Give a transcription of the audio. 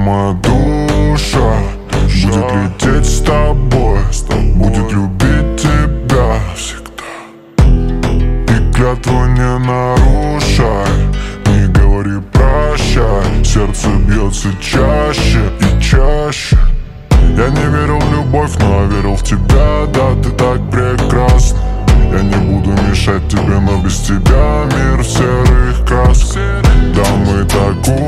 моя душа будет лететь с тобой, будет любить тебя всегда. И клятву не нарушай, не говори прощай. Сердце бьется чаще и чаще. Я не верил в любовь, но я верил в тебя. Да, ты так прекрасна. Я не буду мешать тебе, но без тебя мир в серых красках. Да, мы так